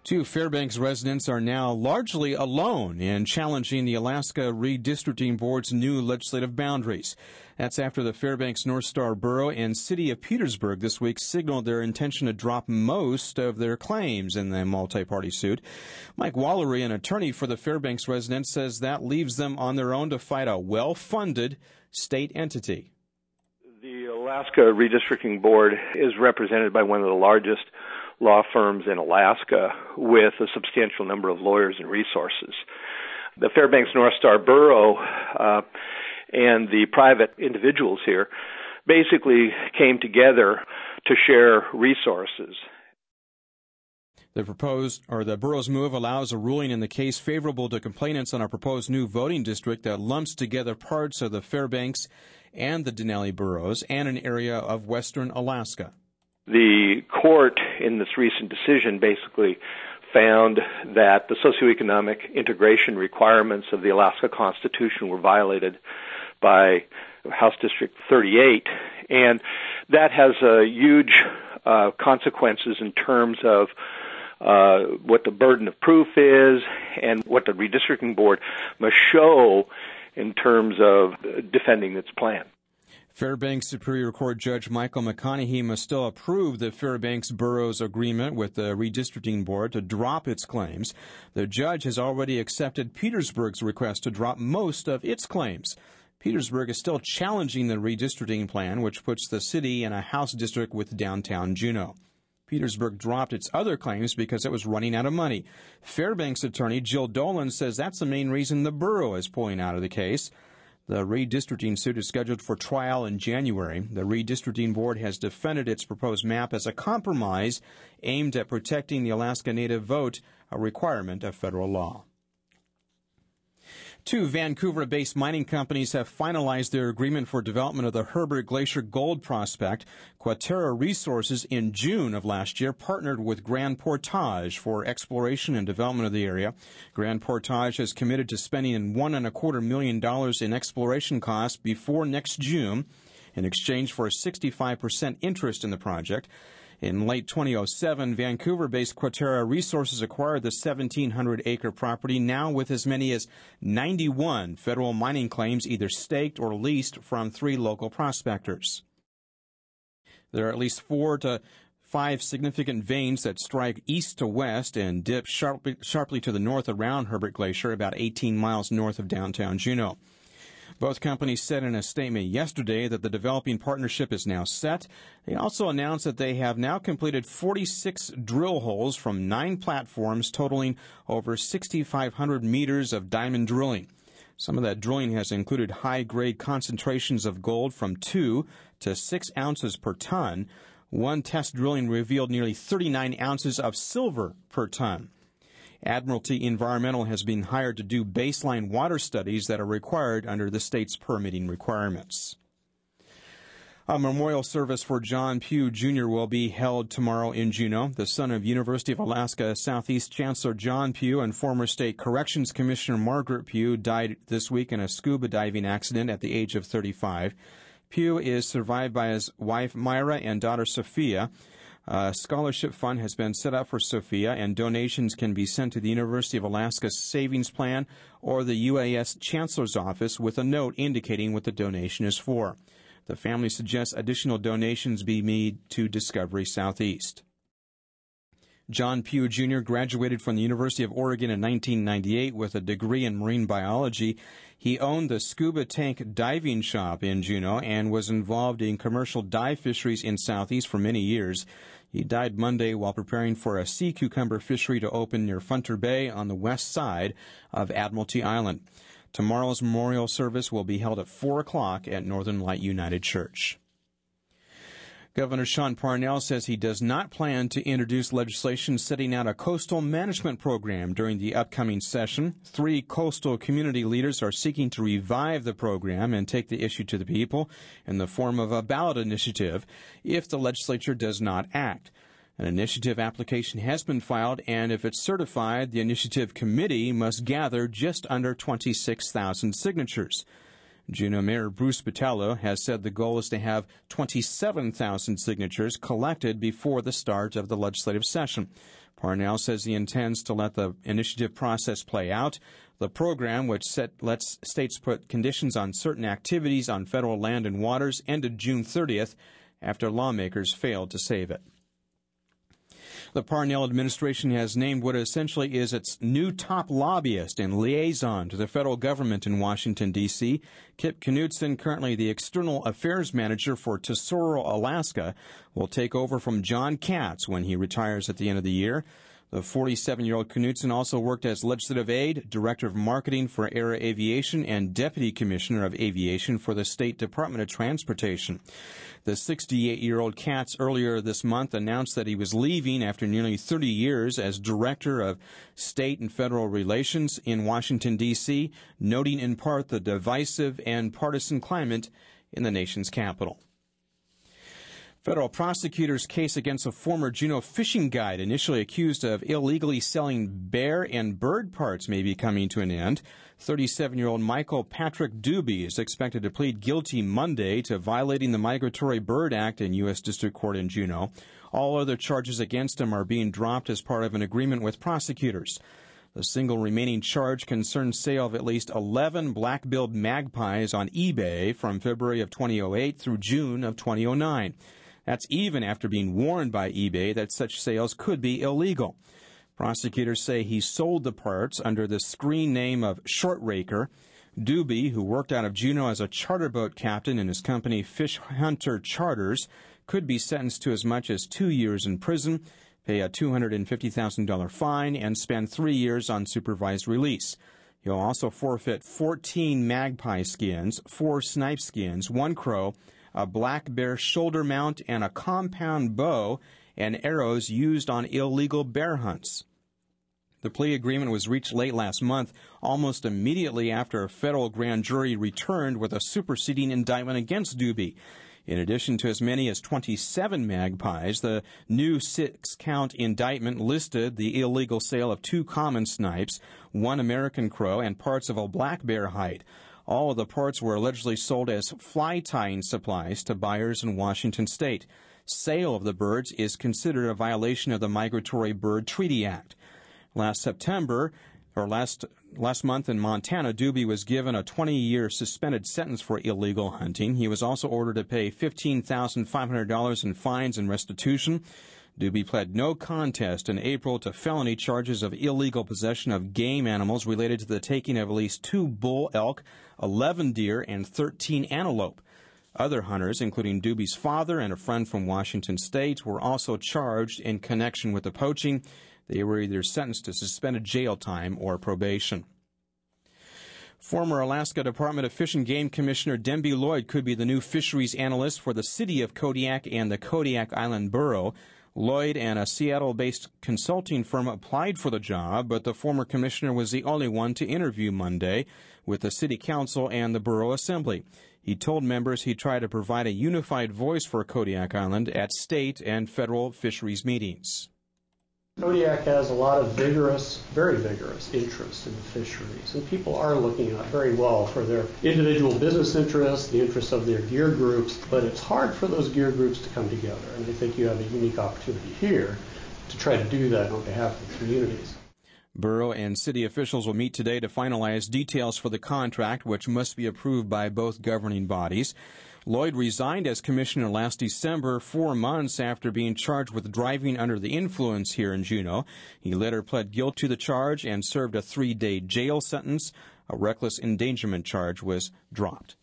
Two Fairbanks residents are now largely alone in challenging the Alaska Redistricting Board's new legislative boundaries. That's after the Fairbanks North Star Borough and City of Petersburg this week signaled their intention to drop most of their claims in the multi-party suit. Mike Wallery, an attorney for the Fairbanks residents, says that leaves them on their own to fight a well-funded state entity. The Alaska Redistricting Board is represented by one of the largest law firms in Alaska with a substantial number of lawyers and resources. The Fairbanks North Star Borough and the private individuals here basically came together to share resources. The borough's move allows a ruling in the case favorable to complainants on a proposed new voting district that lumps together parts of the Fairbanks and the Denali boroughs and an area of western Alaska. The court in this recent decision basically found that the socioeconomic integration requirements of the Alaska Constitution were violated by House District 38, and that has huge consequences in terms of what the burden of proof is and what the redistricting board must show in terms of defending its plan. Fairbanks Superior Court Judge Michael McConaughey must still approve the Fairbanks Borough's agreement with the redistricting board to drop its claims. The judge has already accepted Petersburg's request to drop most of its claims. Petersburg is still challenging the redistricting plan, which puts the city in a House district with downtown Juneau. Petersburg dropped its other claims because it was running out of money. Fairbanks attorney Jill Dolan says that's the main reason the borough is pulling out of the case. The redistricting suit is scheduled for trial in January. The redistricting board has defended its proposed map as a compromise aimed at protecting the Alaska Native vote, a requirement of federal law. Two Vancouver-based mining companies have finalized their agreement for development of the Herbert Glacier gold prospect. Quaterra Resources in June of last year partnered with Grand Portage for exploration and development of the area. Grand Portage has committed to spending $1.25 million in exploration costs before next June in exchange for a 65% interest in the project. In late 2007, Vancouver-based Quaterra Resources acquired the 1,700-acre property, now with as many as 91 federal mining claims either staked or leased from 3 local prospectors. There are at least 4 to 5 significant veins that strike east to west and dip sharply to the north around Herbert Glacier, about 18 miles north of downtown Juneau. Both companies said in a statement yesterday that the developing partnership is now set. They also announced that they have now completed 46 drill holes from 9 platforms totaling over 6,500 meters of diamond drilling. Some of that drilling has included high-grade concentrations of gold from 2 to 6 ounces per ton. One test drilling revealed nearly 39 ounces of silver per ton. Admiralty Environmental has been hired to do baseline water studies that are required under the state's permitting requirements. A memorial service for John Pugh, Jr. will be held tomorrow in Juneau. The son of University of Alaska Southeast Chancellor John Pugh and former State Corrections Commissioner Margaret Pugh died this week in a scuba diving accident at the age of 35. Pugh is survived by his wife Myra and daughter Sophia. A scholarship fund has been set up for Sophia, and donations can be sent to the University of Alaska Savings Plan or the UAS Chancellor's Office with a note indicating what the donation is for. The family suggests additional donations be made to Discovery Southeast. John Pugh, Jr. graduated from the University of Oregon in 1998 with a degree in marine biology. He owned the Scuba Tank Diving Shop in Juneau and was involved in commercial dive fisheries in Southeast for many years. He died Monday while preparing for a sea cucumber fishery to open near Funter Bay on the west side of Admiralty Island. Tomorrow's memorial service will be held at 4 o'clock at Northern Light United Church. Governor Sean Parnell says he does not plan to introduce legislation setting out a coastal management program during the upcoming session. 3 coastal community leaders are seeking to revive the program and take the issue to the people in the form of a ballot initiative if the legislature does not act. An initiative application has been filed, and if it's certified, the initiative committee must gather just under 26,000 signatures. Juneau Mayor Bruce Botelho has said the goal is to have 27,000 signatures collected before the start of the legislative session. Parnell says he intends to let the initiative process play out. The program, which lets states put conditions on certain activities on federal land and waters, ended June 30th after lawmakers failed to save it. The Parnell administration has named what essentially is its new top lobbyist and liaison to the federal government in Washington, D.C. Kip Knudsen, currently the external affairs manager for Tesoro, Alaska, will take over from John Katz when he retires at the end of the year. The 47-year-old Knudsen also worked as legislative aide, director of marketing for Air Aviation, and deputy commissioner of aviation for the State Department of Transportation. The 68-year-old Katz earlier this month announced that he was leaving after nearly 30 years as director of state and federal relations in Washington, D.C., noting in part the divisive and partisan climate in the nation's capital. Federal prosecutors' case against a former Juneau fishing guide initially accused of illegally selling bear and bird parts may be coming to an end. 37-year-old Michael Patrick Doobie is expected to plead guilty Monday to violating the Migratory Bird Act in U.S. District Court in Juneau. All other charges against him are being dropped as part of an agreement with prosecutors. The single remaining charge concerns sale of at least 11 black-billed magpies on eBay from February of 2008 through June of 2009. That's even after being warned by eBay that such sales could be illegal. Prosecutors say he sold the parts under the screen name of Shortraker. Doobie, who worked out of Juneau as a charter boat captain in his company Fish Hunter Charters, could be sentenced to as much as 2 years in prison, pay a $250,000 fine, and spend 3 years on supervised release. He'll also forfeit 14 magpie skins, 4 snipe skins, 1 crow, a black bear shoulder mount, and a compound bow and arrows used on illegal bear hunts. The plea agreement was reached late last month, almost immediately after a federal grand jury returned with a superseding indictment against Doobie. In addition to as many as 27 magpies, the new 6-count indictment listed the illegal sale of 2 common snipes, 1 American crow, and parts of a black bear hide. All of the parts were allegedly sold as fly-tying supplies to buyers in Washington state. Sale of the birds is considered a violation of the Migratory Bird Treaty Act. Last month in Montana, Doobie was given a 20-year suspended sentence for illegal hunting. He was also ordered to pay $15,500 in fines and restitution. Doobie pled no contest in April to felony charges of illegal possession of game animals related to the taking of at least 2 bull elk, 11 deer, and 13 antelope. Other hunters, including Doobie's father and a friend from Washington state, were also charged in connection with the poaching. They were either sentenced to suspended jail time or probation. Former Alaska Department of Fish and Game Commissioner Denby Lloyd could be the new fisheries analyst for the city of Kodiak and the Kodiak Island Borough. Lloyd and a Seattle-based consulting firm applied for the job, but the former commissioner was the only one to interview Monday with the city council and the borough assembly. He told members he'd try to provide a unified voice for Kodiak Island at state and federal fisheries meetings. Kodiak has a lot of very vigorous interest in the fisheries, and people are looking out very well for their individual business interests, the interests of their gear groups, but it's hard for those gear groups to come together, and I think you have a unique opportunity here to try to do that on behalf of the communities. Borough and city officials will meet today to finalize details for the contract, which must be approved by both governing bodies. Lloyd resigned as commissioner last December, 4 months after being charged with driving under the influence here in Juneau. He later pled guilty to the charge and served a 3-day jail sentence. A reckless endangerment charge was dropped.